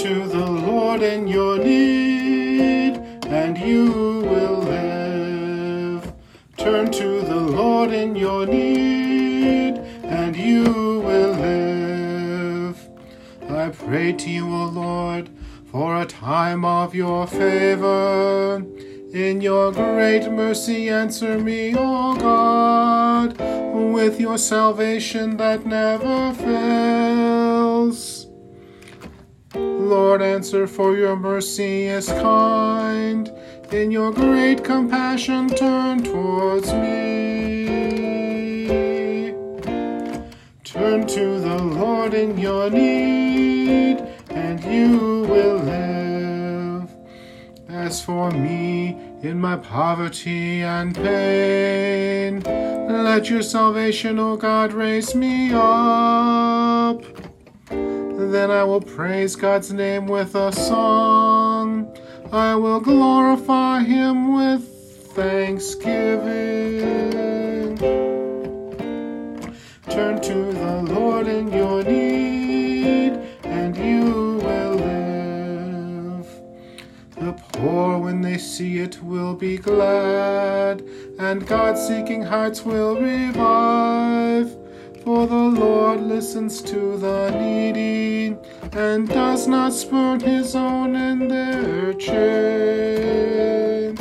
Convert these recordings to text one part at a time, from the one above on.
to the Lord in your need, and you will live. Turn to the Lord in your need, and you will live. I pray to you, O Lord, for a time of your favor. In your great mercy answer me, O God, with your salvation that never fails. Lord, answer, for your mercy is kind. In your great compassion turn towards me. Turn to the Lord in your need, and you will live. As for me, in my poverty and pain, let your salvation, O God, raise me up. Then I will praise God's name with a song. I will glorify him with thanksgiving. Turn to the Lord in your need, and you will live. The poor, when they see it, will be glad, and God-seeking hearts will revive. For the Lord listens to the needy, and does not spurn his own in their chains.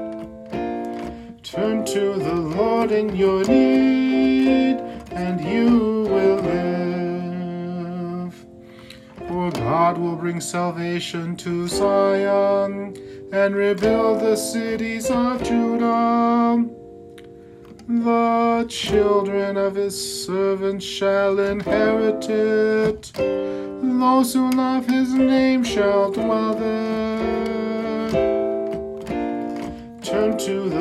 Turn to the Lord in your need, and you will live. For God will bring salvation to Zion, and rebuild the cities of Judah. The children of his servants shall inherit it. Those who love his name shall dwell there. Turn to